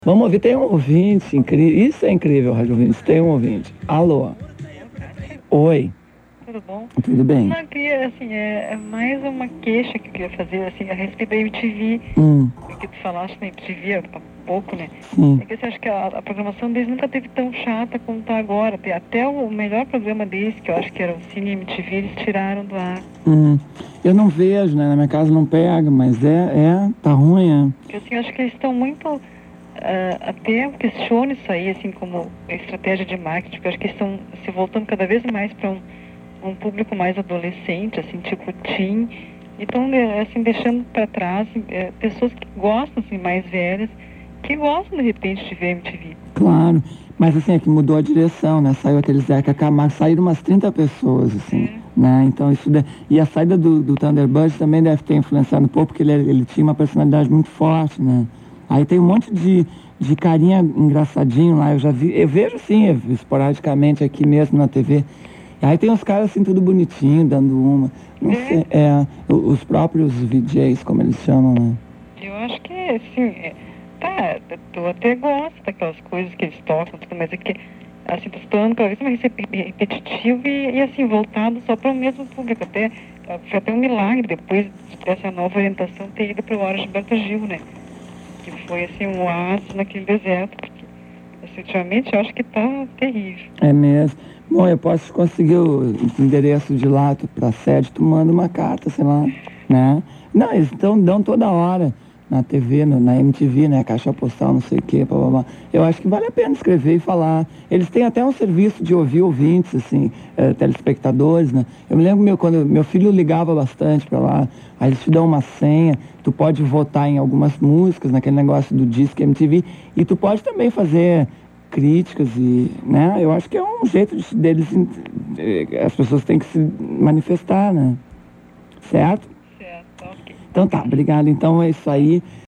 Vamos ouvir, tem um ouvinte incrível. Isso é incrível, Rádio Ouvinte. Tem um ouvinte. Alô? Oi, Tudo bom? tudo bem? Não, eu queria, assim, é mais uma queixa que eu queria fazer, assim, a respeito da MTV. Que tu falaste na MTV há pouco, né? Sim. É que você acha que a programação deles nunca teve tão chata como tá agora. Até o melhor programa deles, que eu acho que era o Cine MTV, eles tiraram do ar. Eu não vejo, né? Na minha casa não pega, mas tá ruim, Porque, assim, eu acho que eles estão muito... até eu questiono isso aí, assim, como estratégia de marketing, porque eu acho que eles estão se voltando cada vez mais para um público mais adolescente, assim, tipo teen. Então, assim, deixando para trás pessoas que gostam, assim, mais velhas, que gostam, de repente, de ver MTV. Claro. Mas assim, é que mudou a direção, né? Saiu aquele Zeca Camargo, saíram umas 30 pessoas, assim, né? Então isso... E a saída do Thunderbird também deve ter influenciado um pouco, porque ele tinha uma personalidade muito forte, né? Aí tem um monte de carinha engraçadinho lá, eu vejo sim, esporadicamente aqui mesmo na TV. Aí tem uns caras assim, tudo bonitinho, dando uma. Não sei, os próprios VJs, como eles chamam, né? Eu acho que, assim, tu até gosta daquelas coisas que eles tocam, tudo, mas é que, assim, tá se tornando cada vez mais repetitivo e assim, voltado só para o mesmo público. Foi até um milagre, depois dessa nova orientação, ter ido para o Hora Gilberto Gil, né? Que foi, assim, um oásis naquele deserto, porque, assim, ultimamente, eu acho que tá terrível. É mesmo. Bom, eu posso conseguir o endereço de lá para a sede, tu manda uma carta, sei lá, né? Não, eles dão toda hora na TV, na MTV, né? Caixa postal, não sei o quê, blá, blá, blá. Eu acho que vale a pena escrever e falar. Eles têm até um serviço de ouvir ouvintes, assim, telespectadores, né? Eu me lembro quando meu filho ligava bastante para lá, aí eles te dão uma senha, tu pode votar em algumas músicas, naquele negócio do Disque MTV, e tu pode também fazer críticas e, né, eu acho que é um jeito deles, as pessoas têm que se manifestar, né? Certo? Certo, ok. Então tá, obrigado. Então é isso aí.